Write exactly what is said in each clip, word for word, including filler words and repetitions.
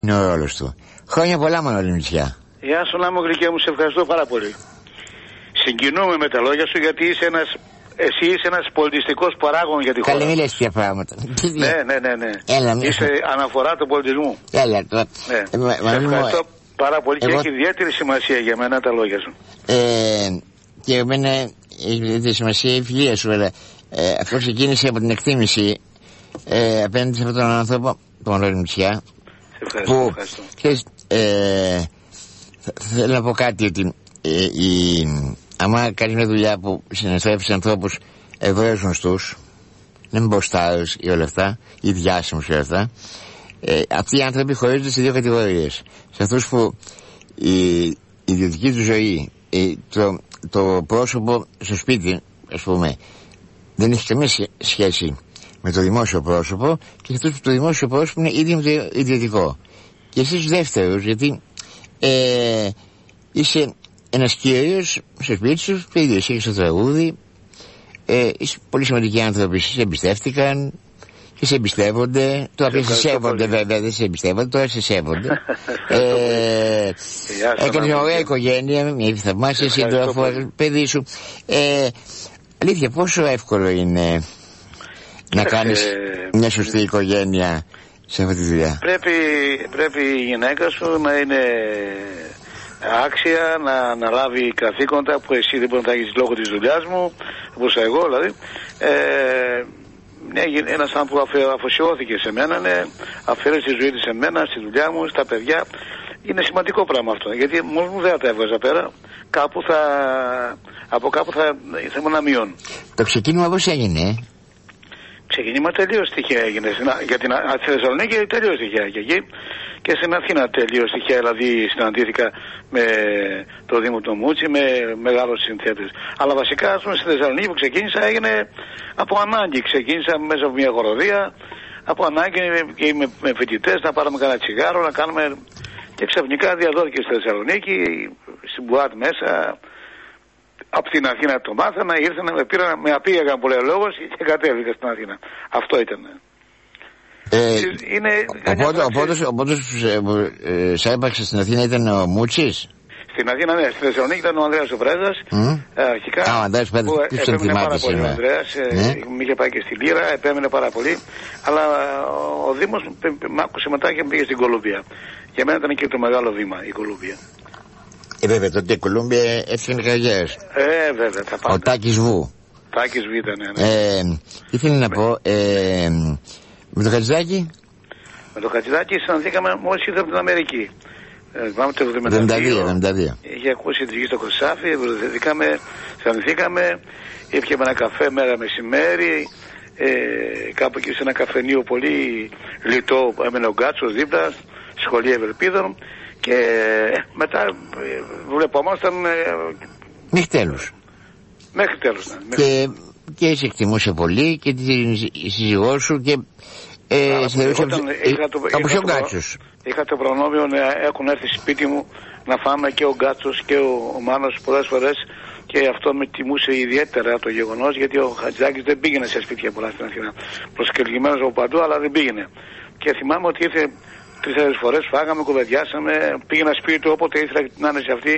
Είναι ο ρόλος του. Χρόνια πολλά, Μανώλη Μητσιά. Γεια σου, να μου γλυκιά μου, σε ευχαριστώ πάρα πολύ. Συγκινούμε με τα λόγια σου, γιατί είσαι ένας, εσύ είσαι ένας πολιτιστικός παράγων για τη χώρα. Καλή, μη λες πια πράγματα. Ναι, ναι, ναι, ναι. Έλα, είσαι αναφορά του πολιτισμού. Έλα, το... ναι. ε, μα, σε ευχαριστώ ε, πάρα πολύ εγώ... και έχει ιδιαίτερη σημασία για μένα τα λόγια σου. Ε, και για μένα έχει ιδιαίτερη σημασία η φιλία σου, αλλά ε, αυτό ξεκίνησε από την εκτίμηση ε, απέναντι σε αυτόν τον άνθρωπο, τον Μανώλη Μητσιά. Σε ευχαριστώ, που, ευχαριστώ. Ξέρεις, ε, θέλω να πω κάτι, ότι ε, η, άμα κάνεις μια δουλειά που συναστρέφεις ανθρώπους εδώ γνωστούς, δεν είναι μποστάρους ή όλα αυτά, ή διάσημους ή όλα αυτά, ε, αυτοί οι άνθρωποι χωρίζονται σε δύο κατηγορίες. Σε αυτούς που η, η ιδιωτική του ζωή, η, το, το πρόσωπο στο σπίτι, ας πούμε, δεν έχει καμία σχέση με το δημόσιο πρόσωπο, και σε αυτούς που το δημόσιο πρόσωπο είναι ήδη με το ιδιωτικό. Και εσείς δεύτερους, γιατί ε, είσαι ένας κύριος στο σπίτι σου, το ίδιο εσύ στο τραγούδι, ε, είσαι πολύ σημαντικοί άνθρωποι, σε εμπιστεύτηκαν και σε εμπιστεύονται. Τώρα πια σε σέβονται, βέβαια, δεν σε εμπιστεύονται, τώρα σε σέβονται. ε, Έκανες μια ωραία οικογένεια, μια θαυμάσια σύντροφο, παιδί σου. Ε, αλήθεια, πόσο εύκολο είναι να κάνεις μια σωστή οικογένεια σε αυτή τη δουλειά? Πρέπει, πρέπει η γυναίκα σου να είναι άξια, να αναλάβει καθήκοντα που εσύ δεν μπορεί να τα έχεις λόγω της δουλειάς μου, όπως εγώ δηλαδή. Ε, ένας άνθρωπος που αφοσιώθηκε σε μένα, ναι, αφαίρεσε τη ζωή της σε μένα, στη δουλειά μου, στα παιδιά. Είναι σημαντικό πράγμα αυτό, γιατί μόνος μου δεν θα τα έβγαζα πέρα. Κάπου θα, από κάπου θα ήθελα να μειώνω. Το ξεκίνημα πώς έγινε? Ξεκίνημα τελείως τυχαία έγινε. Για την Θεσσαλονίκη τελείως τυχαία και εκεί. Και στην Αθήνα τελείως τυχαία. Δηλαδή συναντήθηκα με το Δήμο του Μούτσι, με μεγάλους συνθέτες. Αλλά βασικά, ας πούμε, στη Θεσσαλονίκη που ξεκίνησα έγινε από ανάγκη. Ξεκίνησα μέσα από μια χοροδία, από ανάγκη και με, με φοιτητές να πάρουμε κανένα τσιγάρο, να κάνουμε. Και ξαφνικά διαδόθηκε στη Θεσσαλονίκη, στην Μπουάτ μέσα. Από την Αθήνα το μάθανα, ήρθαν, με πήραν, με απήγαγαν που λέει ο λόγος και κατέβηκα στην Αθήνα. Αυτό ήταν. Ε, είναι οπότε, οπότε, οπότε ε, σε έπαξε στην Αθήνα ήταν ο Μούτσης? Στην Αθήνα, ναι. Στη Θεσσαλονίκη ήταν ο Ανδρέας ο Πρέζας. Mm. Ε, αρχικά. Α, ο Ανδρέας ο Πρέζας, που επέμενε πάρα πολύ ο Ανδρέας. Ναι. Ε, με είχε πάει και στη Λύρα, επέμενε πάρα πολύ. Αλλά ο Δήμος μ' άκουσε μετά και πήγε στην Κολούμπια. Για μένα ήταν και το μεγάλο βήμα η Κολούμπια. Ε, βέβαια, τότε η Κολούμπια έφυγε καριέρας. Ε, βέβαια, θα πάμε. Ο Τάκης Βου. Τάκης Β, ναι, ναι. Ε, ήθελα να πω, ε, με το Χατζηδάκη. Με το Χατζηδάκη συναντήκαμε μόλις ήρθε από την Αμερική. Ε, πάμε το εβδομήντα δύο. Είχε ακούσει τη γη στο Χρυσάφι, βρεθήκαμε, συναντηθήκαμε, ήπιαμε ένα καφέ μέρα μεσημέρι. Ε, κάπου εκεί σε ένα καφενείο πολύ λιτό, έμενε ο Γκάτσος δίπλα, σχολεία Ευελπίδων. Και μετά βλεπόμασταν ε, μέχρι τέλους. Μέχρι τέλους, ναι. Μέχρι... Και, και σε εκτιμούσε πολύ και τη σύζυγό σου και ε, σε θεωρούσε όπως ο Γκάτσος. Είχα το προνόμιο να έχουν έρθει σπίτι μου να φάμε και ο Γκάτσος και ο, ο Μάνος πολλές φορές, και αυτό με τιμούσε ιδιαίτερα το γεγονός, γιατί ο Χατζηδάκης δεν πήγαινε σε σπίτια πολλά στην Αθήνα. Προσκεκλημένος από παντού, αλλά δεν πήγαινε. Και θυμάμαι ότι ήρθε τρεις-τέσσερις φορές, φάγαμε, κουβεντιάσαμε, πήγαινα σπίτι του όποτε ήθελα την άνεση αυτή.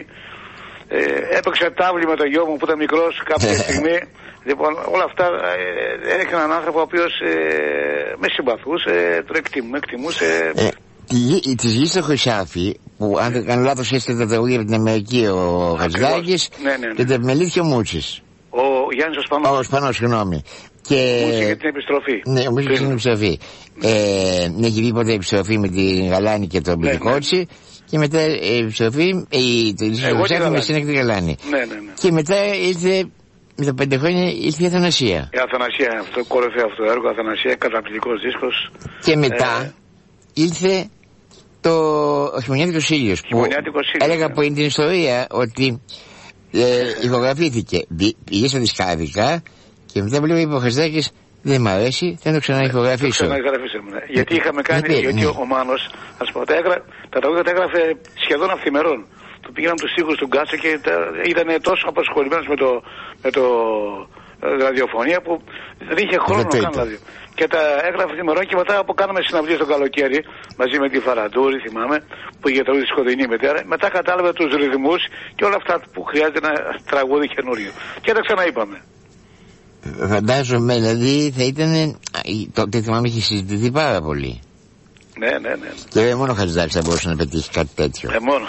Ε, έπαιξε τάβλη με το γιο μου που ήταν μικρός κάποια στιγμή. Λοιπόν, όλα αυτά ε, έδειχνε έναν άνθρωπο ο οποίος ε, με συμπαθούσε, τον εκτιμούσε. εκτιμούσε. Ε, τη, της γης στο Χρυσάφι, που αν δεν κάνω λάθος έστειλε τα τραγούδια από την Αμερική ο Χατζηδάκης, ναι, ναι, ναι. και τα επιμελήθηκε ο Μούτσης. Ο Γιάννης ο Σπανός. Ο Σπανός, συγγνώμη. Και... Μούτσης για την επιστροφή. Ναι, ο Μούτσης για την επιστροφή. Ε, ναι, έχει δει ποτέ επιστροφή με την Γαλάνη και τον Πιτικότσι. Ναι, ναι. Και μετά η επιστροφή, η Χρυσάφι με στην Έκτη Γαλάνη. Ναι, ναι, ναι. Και μετά ήρθε, με τα πέντε χρόνια ήρθε η Αθανασία. Η Αθανασία, αυτό κορυφαίο αυτό το έργο, Αθανασία, καταπληκτικός δίσκος. Και μετά ε... ήρθε το ο Χειμωνιάτικος Ήλιος, που έλεγα ναι. πριν την ιστορία ότι ε, ηχογραφήθηκε. Πήγε στο δισκάδικα και μετά που λέει ο Χατζηδάκης, δεν μ' αρέσει, θα το ξαναηχογραφήσω. Ναι, ναι. Γιατί είχαμε κάνει, ναι, γιατί ναι. ο Μάνος, ας πω, τα, έγρα, τα τραγούδια τα έγραφε σχεδόν αυθημερών. Του πήγαιναν τους στίχους του Γκάτσο και τα, ήταν τόσο απασχολημένος με το, με το ραδιοφωνία που δεν είχε χρόνο να κάνει δηλαδή. Και Και τα έγραφε θυμερό και μετά που κάναμε συναυλίες το καλοκαίρι μαζί με τη Φαραντούρη, θυμάμαι, που είχε τραγούδι σκοτεινή μετέρα. Μετά κατάλαβε τους ρυθμούς και όλα αυτά που χρειάζεται ένα τραγούδι καινούριο. Και τα ξαναείπαμε. Φαντάζομαι, δηλαδή θα ήταν. Τότε θυμάμαι είχε συζητηθεί πάρα πολύ. Ναι, ναι, ναι. Και μόνο ο Χατζηδάκης θα μπορούσε να πετύχει κάτι τέτοιο. Ε, μόνο.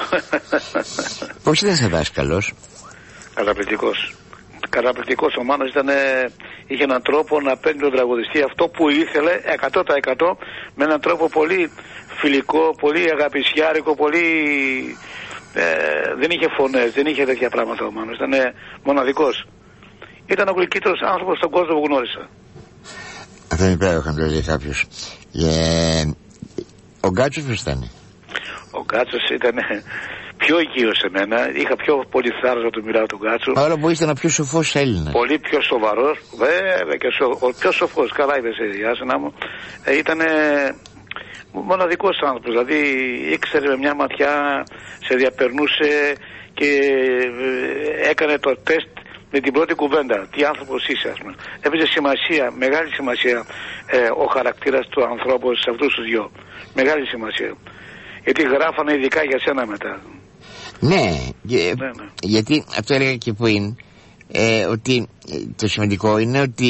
Πώς ήταν σαν δάσκαλος? Καταπληκτικός. Καταπληκτικός ο Μάνος ήταν, είχε έναν τρόπο να παίρνει τον τραγουδιστή αυτό που ήθελε εκατό τοις εκατό με έναν τρόπο πολύ φιλικό, πολύ αγαπησιάρικο, πολύ ε, δεν είχε φωνές, δεν είχε τέτοια πράγματα ο Μάνος, ήταν μοναδικός. Ήταν ο γλυκύτερος άνθρωπος στον κόσμο που γνώρισα. Αυτό είναι υπέροχο να το λέει κάποιος. Yeah. Ο Γκάτσος πώς ήταν? Ο Γκάτσος ήταν πιο οικείος σε μένα, είχα πιο πολύ θάρρος να του μιλάω τον Γκάτσο. Παρόλο που ήταν ο πιο σοφός Έλληνας. Πολύ πιο σοβαρός, βέβαια και σο, ο πιο σοφός, καλά είπες η Άσονα μου. Ε, ήταν μοναδικός άνθρωπος, δηλαδή ήξερε με μια ματιά, σε διαπερνούσε και ε, έκανε το τεστ με την πρώτη κουβέντα. Τι άνθρωπος είσαι, ας πούμε. Έπαιζε σημασία, μεγάλη σημασία ε, ο χαρακτήρας του ανθρώπου σε αυτούς τους δυο. Μεγάλη σημασία. Γιατί γράφανε ειδικά για σένα μετά. Ναι, και, ναι, ναι. Γιατί αυτό έλεγα και πριν, ε, ότι το σημαντικό είναι ότι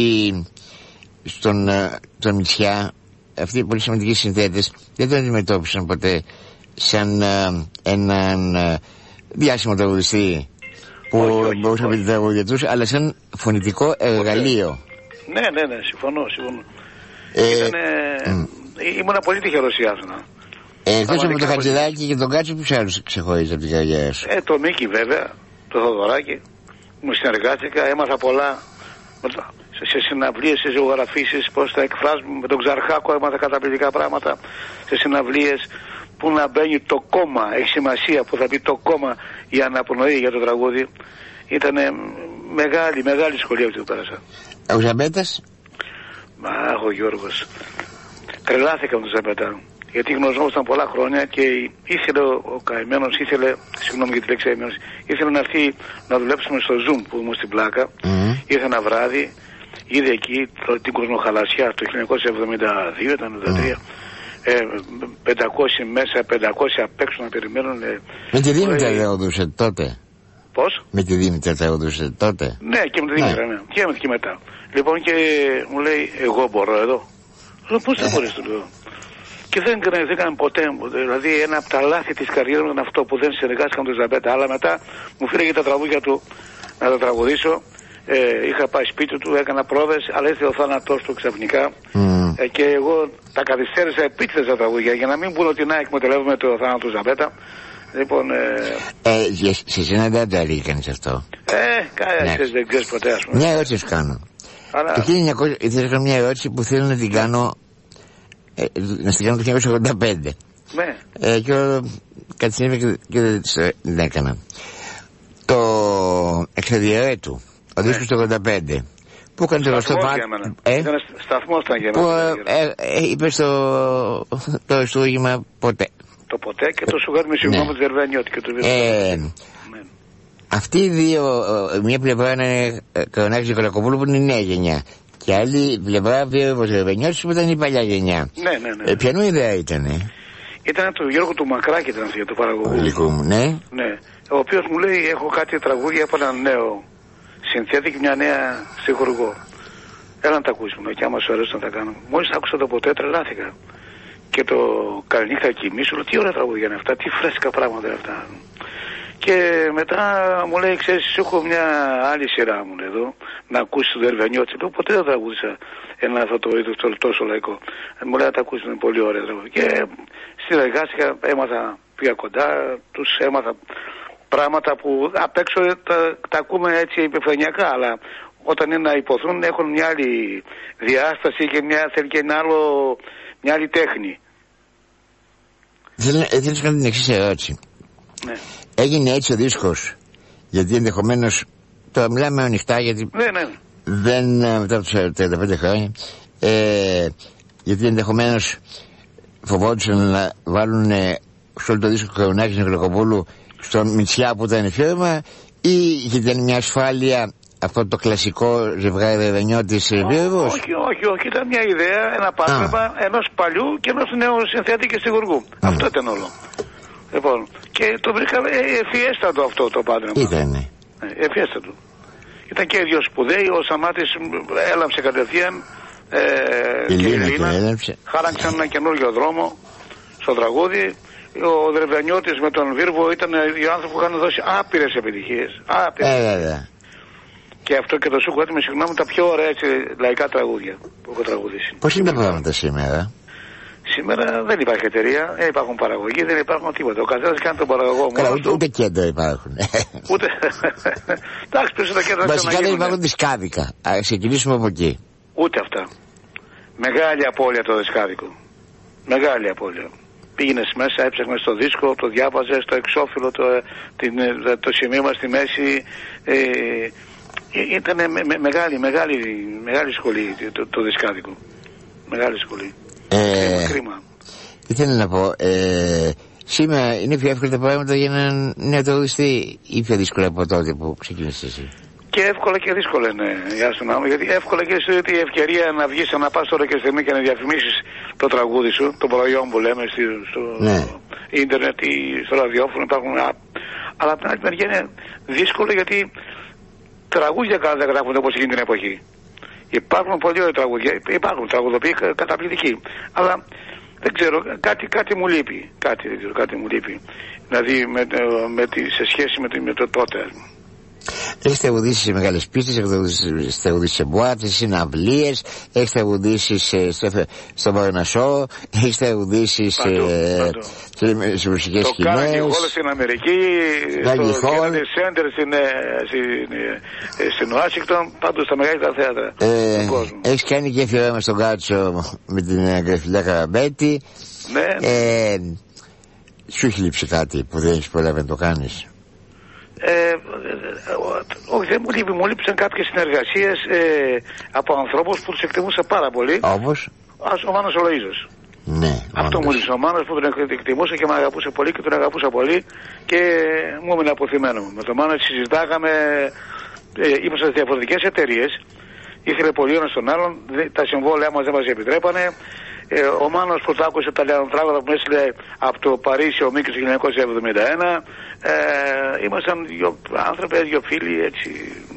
στον τον Μητσιά αυτοί οι πολύ σημαντικοί συνθέτες δεν τον αντιμετώπισαν ποτέ σαν ε, έναν ε, διάσημο τραγουδιστή που μπορούσε να πει τα τραγούδια τους, αλλά σαν φωνητικό εργαλείο. Ναι, ναι, ναι, συμφωνώ, συμφωνώ. Ε, Ήτανε, mm. Ήμουνα πολύ τυχερός η Άσονα. Ε, εκτός από το Χατζηδάκη και τον Κάτσο, ποιους άλλους ξεχωρίζεις από την καριέρα σου? Ε, το Μίκη βέβαια, το Θοδωράκη, μου συνεργάστηκα, έμαθα πολλά σε, σε συναυλίες, σε ζωγραφίσεις, πώς θα εκφράζουμε. Με τον Ξαρχάκο έμαθα καταπληκτικά πράγματα, σε συναυλίες που να μπαίνει το κόμμα, έχει σημασία που θα πει το κόμμα η αναπνοή για το τραγούδι. Ήταν μεγάλη, μεγάλη σχολή αυτή που πέρασα. Ο Ζαμπέτας? Μα, ο Γιώργος. Τρελάθηκα με τον Ζαμπέτα. Γιατί γνωριζόμασταν πολλά χρόνια και ήθελε ο, ο καημένος, ήθελε, συγγνώμη για τη λέξη καημένος, ήθελε να έρθει να δουλέψουμε στο Zoom που ήμουν στην Πλάκα. Mm-hmm. Ήρθε ένα βράδυ, είδε εκεί το, την Κοσμοχαλασιά το χίλια εννιακόσια εβδομήντα δύο, ήταν εβδομήντα τρία. Mm. Ε, πεντακόσια μέσα, πεντακόσια απ' έξω να περιμένουν. Ε, με τη Δήμητρα τραγουδούσε τότε. Πώς? Με τη Δήμητρα τραγουδούσε τότε. Ναι, και με τη Δήμητρα, ναι. ναι. Και, και μετά. Λοιπόν, και μου λέει, εγώ μπορώ εδώ. Λέω, πώς θα μπορείς, του λέω. Και δεν, δεν έκανε ποτέ. Δηλαδή, ένα από τα λάθη της καριέρας μου ήταν αυτό που δεν συνεργάστηκα με τον Ζαμπέτα. Αλλά μετά μου φύγε τα τραγούδια του να τα τραγουδήσω. Ε, είχα πάει σπίτι του, έκανα πρόβες, αλλά ήρθε ο θάνατός του ξαφνικά. Mm. Ε, και εγώ τα καθυστέρησα επίτηδες τα τραγούδια για να μην πούνε ότι να εκμεταλλεύουμε το θάνατο του Ζαμπέτα. Λοιπόν. Ε, ε, σε εσένα δεν το έκανες αυτό. Ε, κανένα ναι. Δεν ξέρεις ποτέ, ας πούμε. Μια ερώτηση σου κάνω. Αλλά... Το χίλια εννιακόσια ήθελα να κάνω μια ερώτηση που θέλω να την κάνω. Ε, να στην κάνω το χίλια εννιακόσια ογδόντα πέντε. Ναι. Ε, και κάτι συνέβη και, και δεν την έκανα. Το εξαδιαιρέ του, ο ναι. δίσκος του ογδόντα πέντε. Που έκανε το γνωστό πάντα. Ε? Σταθμός ήταν για μένα. Που ε, ε, είπε στο το εστούγημα ποτέ. Το ποτέ και το σουγάρι με συγγνώμη του Δερβανιώτη και του Βιδρανιώτη. Αυτοί οι δύο, μια πλευρά είναι Καρονάκης και Κολακοπούλου που είναι η νέα γενιά. Και άλλη πλευρά ο Ζερβενιώτης που ήταν η παλιά γενιά. Ναι, ναι, ναι. Ε, ποιανού ιδέα ήτανε? Ήταν του Γιώργου του Μακράκη, ήταν για το παραγωγό. Λυκού μου, ναι. Ναι. Ο οποίος μου λέει: έχω κάτι τραγούδια από έναν νέο συνθέτη και μια νέα στιχουργό. Έλα να τα ακούσουμε και άμα σου αρέσει να τα κάνω. Μόλις άκουσα το ποτέ τρελάθηκα. Και το καληνύχτα κοιμήσου, λέω: τι ωραία τραγούδια είναι αυτά, τι φρέσκα πράγματα είναι αυτά. Και μετά μου λέει: ξέρεις, έχω μια άλλη σειρά μου εδώ να ακούσει το Δερβενιώτη. Λέω: ποτέ δεν τραγούδισα ένα αυτό το είδος τόσο λαϊκό. Μου λέει: να τα ακούσει, είναι πολύ ωραία. Και συνεργάστηκα, έμαθα πιο κοντά, τους έμαθα πράγματα που απ' έξω τα, τα ακούμε έτσι επιφανειακά, αλλά όταν είναι να υποθούν έχουν μια άλλη διάσταση και μια, θέλει και ένα άλλο, μια άλλη τέχνη. Θέλω να κάνω την εξής ερώτηση. Ναι. Έγινε έτσι ο δίσκος γιατί ενδεχομένως, τώρα μιλάμε ανοιχτά γιατί ναι, ναι. δεν μετά από τους τριάντα πέντε χρόνια, ε, γιατί ενδεχομένως φοβόντουσαν να βάλουν σε όλο το δίσκο Καρονάκης και Νικολακοπούλου στον Μητσιά που ήταν φίρμα, ή ήταν μια ασφάλεια αυτό το κλασικό ζευγάρι Ρεβενιώτης Βίρβος? Όχι, όχι, όχι. Ήταν μια ιδέα, ένα πάτρεμα ενός παλιού και ενός νέου συνθέτη και στιγουργού. Mm. Αυτό ήταν όλο. Λοιπόν, και το βρήκαμε ευφιέστατο αυτό το πάτρεμα. Ήτανε. Ευφιέστατο. Ήταν και οι δύο σπουδαίοι, ο Σαμάτης έλαμψε κατευθείαν ε, η και η Λίνα Λίνα. Χάραξαν ένα καινούργιο δρόμο στο τραγούδι. Ο Δρεβενιώτης με τον Βίρβο ήταν οι άνθρωποι που είχαν δώσει άπειρες επιτυχίες. Άπειρες. Ε, βέβαια. Και αυτό και το σου έχω έτοιμο, συγγνώμη, τα πιο ωραία έτσι, λαϊκά τραγούδια που έχω τραγουδήσει. Πώς είναι τα πράγματα σήμερα? Σήμερα δεν υπάρχει εταιρεία, δεν υπάρχουν παραγωγοί, δεν υπάρχουν τίποτα. Ο καθένας κάνει τον παραγωγό μόνο. Καλά, ούτε, ούτε κέντρα υπάρχουν. Ούτε. Εντάξει, πίσω τα κέντρα. Βασικά δεν υπάρχουν δισκάδικα. Α ξεκινήσουμε από εκεί. Ούτε αυτά. Μεγάλη απώλεια το δισκάδικο. Μεγάλη απώλεια. Πήγαινες μέσα, έψαχνες το δίσκο, το διάβαζες, το εξώφυλλο, το, την, το σημείωμα στη μέση. Ε, ήταν με, με, μεγάλη, μεγάλη, μεγάλη σχολή το, το δισκάδικο. Μεγάλη σχολή. Ε, κρίμα. Ήθελα να πω, ε, σήμερα είναι πιο εύκολα τα πράγματα για έναν νέο τραγουδιστή ή πιο δύσκολα από τότε που ξεκίνησες εσύ? Και εύκολα και δύσκολα είναι, για στον άλλο, γιατί εύκολα και εσύ η ευκαιρία να βγεις, να πας τώρα και στιγμή και να διαφημίσεις το τραγούδι σου, το προϊόν που λέμε στο ναι. ίντερνετ ή στο ραδιόφωνο, υπάρχουν, αλλά από την άλλη μεριά είναι δύσκολο γιατί τραγούδια δεν γράφονται όπως εκείνη την εποχή. Υπάρχουν πολλοί τραγούδια, υπάρχουν τραγουδοποιοί καταπληκτικοί, αλλά δεν ξέρω, κάτι, κάτι μου λείπει, κάτι, δεν ξέρω, κάτι μου λείπει, δηλαδή με, με τη, σε σχέση με, με το τότε. Έχεις τραγουδήσει σε μεγάλες πίστες, έχεις τραγουδήσει σε μπουάτες, σε συναυλίες, έχεις τραγουδήσει στο, στο Παρνασσό, έχεις τραγουδήσει σε, σε, σε μουσικές σκηνές. Το Carnegie Hall στην Αμερική, στο Kennedy Center στην, στην, στην Ουάσιγκτον, πάντως στα μεγαλύτερα θέατρα ε, του κόσμου. Έχεις κάνει και αφιερώμα στον Κάτσο με την Γραφιλιά Καραμπέτη. Ναι. Ε, σου έχει λείψει κάτι που δεν έχεις προλάβει να το κάνεις? Ε, όχι, δεν μου λείπει, μου λείψαν κάποιες συνεργασίες ε, από ανθρώπους που τους εκτιμούσα πάρα πολύ. Όπως? Ο Μάνος ο Λοΐζος. Ναι. Αυτό μου λείψε, ο Μάνος που τον εκτιμούσα και με αγαπούσε πολύ και τον αγαπούσα πολύ και μου έμεινε αποθυμένο. Με τον Μάνο συζητάγαμε, ε, ήμασταν σε διαφορετικές εταιρείες, ήθελε πολύ ο ένας τον άλλον, τα συμβόλαια μας δεν μας επιτρέπανε. Ε, ο Μάνος που το άκουσε τα λιανοτράγουδα που με έστειλε από το Παρίσι ο Μίκης το χίλια εννιακόσια εβδομήντα ένα, ε, ήμασταν δύο άνθρωποι, δύο φίλοι, έτσι,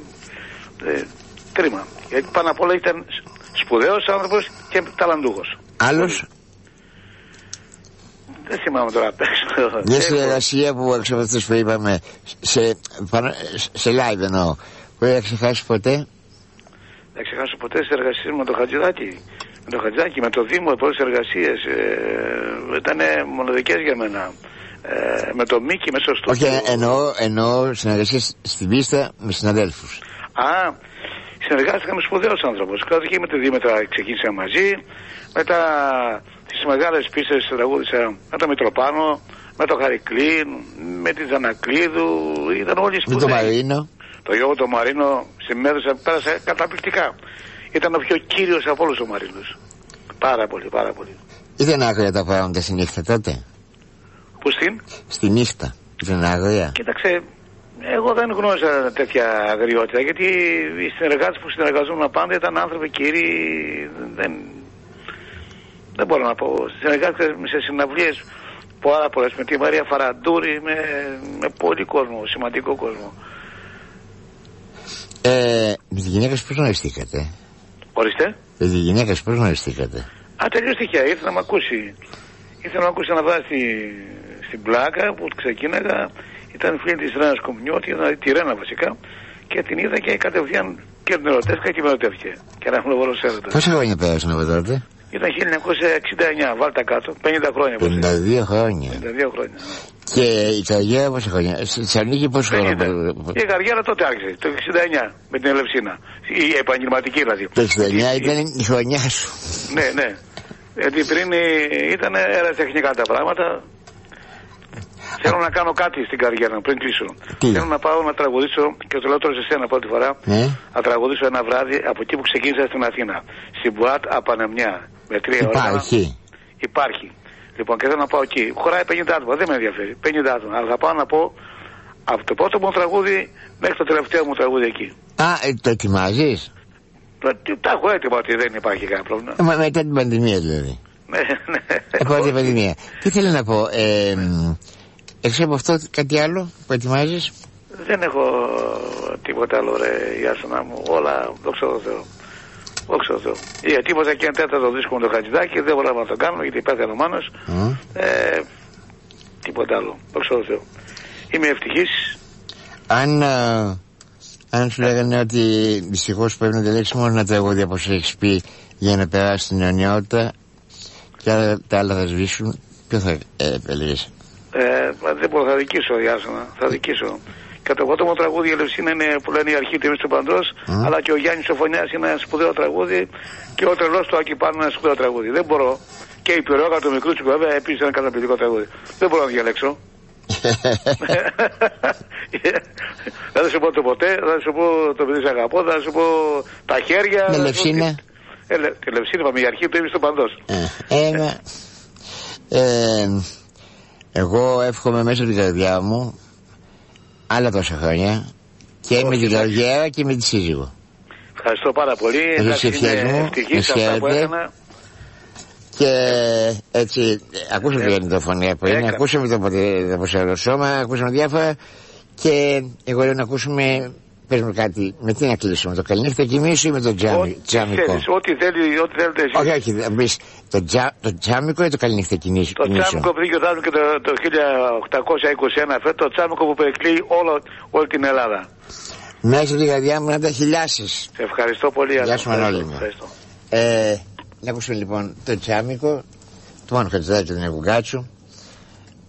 ε, κρίμα. Γιατί πάνω απ' όλα ήταν σπουδαίος άνθρωπος και ταλαντούχος. Άλλος? Δεν θυμάμαι τώρα απ' έξω. Μια συνεργασία που εξωματιστές που είπαμε σε, σε live εννοώ, που δεν θα ξεχάσεις ποτέ? Δεν ξεχάσω ποτέ τις εργασίες με το Χατζηδάκη. Με το Χατζηδάκη, με το Δήμο, οι πρώτες εργασίες ε, ήταν μοναδικές για μένα. Ε, με το Μίκη μέσα στο... Όχι, εννοώ, εννοώ συνεργασίες στην πίστα με συναδέλφους. Α, συνεργάστηκα με σπουδαίους άνθρωπους. Κάτω και με τη Δήμετρα ξεκίνησα μαζί. Μετά τις μεγάλες πίστες τραγούδισα με το Μητροπάνο, με το Χαρικλίν, με τη Ζανακλίδου. Ήταν όλοι σπουδαίοι. Με το Μαρίνο. Το Γιώργο το Μαρίνο συμμέδωσα, πέρασε καταπληκτικά. Ήταν ο πιο κύριος από όλους ο Μαρίνος. Πάρα πολύ, πάρα πολύ. Ήταν άγρια τα πράγματα στη νύχτα τότε? Πού στην? Στη νύχτα. Ήταν άγρια. Κοίταξε, εγώ δεν γνώριζα τέτοια αγριότητα, γιατί οι συνεργάτες που συνεργαζόμουν πάντα ήταν άνθρωποι κύριοι, δεν, δεν μπορώ να πω. Συνεργάτες σε συναυλίες πάρα πολλές, με τη Μαρία Φαραντούρη, με, με πολύ κόσμο, σημαντικό κόσμο. Ε, με τη γυναίκα πώς γνωριστήκατε? Ορίστε. Με τη γυναίκα πώς γνωριστήκατε? Α, τελείως τυχαία, ήρθε να μ' ακούσει. Ήρθε να μ' ακούσει να βάζει στη, στην πλάκα που ξεκίναγα. Ήταν φίλη της Ρένας Κομνιώτη, δηλαδή τη Ρένα βασικά. Και την είδα και κατευθείαν και την ερωτεύτηκα και με ερωτεύτηκε. Και να έχουμε βόλος έρωτα. Πόσα χρόνια πέρασαν από τότε? Ήταν χίλια εννιακόσια εξήντα εννιά, βάλτε κάτω, πενήντα χρόνια. πενήντα δύο χρόνια. πενήντα δύο χρόνια. Και η καριέρα πόσα χρόνια? Στη Θεσσαλονίκη πόσο χρόνο? Η καριέρα τότε άρχισε, το εξήντα εννιά, με την Ελευσίνα. Η επαγγελματική δηλαδή. Το εξήντα εννιά η, ήταν η χρονιά σου. Ναι, ναι. Γιατί πριν ήταν αεροτεχνικά τα πράγματα. Θέλω να κάνω κάτι στην καριέρα μου πριν κλείσω. Τι? Θέλω να πάω να τραγουδήσω, και το λέω τώρα σε σένα πρώτη φορά, ναι. Να τραγουδήσω ένα βράδυ από εκεί που ξεκίνησα στην Αθήνα. Στην Μπουάτ Απανεμιά. Με τρία ώρα. Υπάρχει. Υπάρχει. Λοιπόν, και θέλω να πάω εκεί. Χωράει πενήντα άτομα, δεν με ενδιαφέρει. πενήντα άτομα. Αλλά θα πάω να πω από το πρώτο μου τραγούδι μέχρι το τελευταίο μου τραγούδι εκεί. Α, ε, το ετοιμάζεις? Το, τα έχω έτοιμα ότι δεν υπάρχει κανένα πρόβλημα. Ε, μα, μετά την πανδημία δηλαδή. Ναι, ναι. Επόμενη την πανδημία. Τι θέλω να πω, ε, έξω από αυτό κάτι άλλο που ετοιμάζεις? Δεν έχω τίποτα άλλο ρε Ιάσονα μου, όλα δόξα τω Θεώ. Δόξα τω Θεώ. Ετοίμαζα και ένα τέταρτο δίσκο με το Χατζηδάκι, δεν μπορούσα να το κάνω γιατί πέθανε ο Μάνος. Mm. Ε, τίποτα άλλο, δόξα τω Θεώ. Είμαι ευτυχής. Αν, α, αν σου λέγανε ότι δυστυχώς πρέπει να διαλέξεις μόνο ένα τραγούδι από όσο έχεις πει για να περάσει την αιωνιότητα και άλλα, τα άλλα θα σβήσουν, ποιο θα ε, έλεγες? Ε, δεν μπορώ, θα δικήσω Ιάσονα, θα δικήσω. Και το πρώτο μου τραγούδι η Ελευσίνα είναι που λένε η αρχή τιμής του Παντός, mm. αλλά και ο Γιάννης Σοφωνιάς είναι ένα σπουδαίο τραγούδι και ο Τρελός του Άκη Πάνου είναι ένα σπουδαίο τραγούδι. Δεν μπορώ. Και η Πυρόγα του Μικρού Τσουκου βέβαια επίσης ένα καταπληκτικό τραγούδι. Δεν μπορώ να διαλέξω. Δεν θα σου πω το ποτέ, θα σου πω το παιδί σ' αγαπώ, θα σου πω τα χέρια. Με Ελευσίνα. Τη Ελευσίνα είπαμε η αρχή τιμής του Παντός. Εγώ εύχομαι μέσα από την καρδιά μου άλλα τόσα χρόνια και με την καριέρα και με τη σύζυγο. Ευχαριστώ πάρα πολύ. Εντάξει, είμαι ευτυχής αυτά που έκανα. Και έτσι ακούσαμε την γεννητοφωνία πριν, ακούσαμε το ποσερό σώμα, ακούσαμε διάφορα και εγώ λέω να ακούσουμε, πες μου κάτι, με τι να κλείσουμε, το καληνύχτα κοιμήσου ή με το τζάμι, τζάμικο? Ό,τι θέλει, ό,τι θέλετε εσείς. Όχι, όχι, θα πεις το, τζα, το τζάμικο ή το καληνύχτα κοιμήσου? Το τζάμικο που γιορτάζουμε και το, το χίλια οκτακόσια είκοσι ένα φέτο, το τζάμικο που περικλεί όλο, όλη την Ελλάδα. Μέσα από την καρδιά μου να τα χιλιάσεις. Σε ευχαριστώ πολύ. Γεια σου Μανώλη. Ε, να ακούσουμε λοιπόν το τζάμικο του Μάνου Χατζηδάκη και του Νεκουγκάτσου.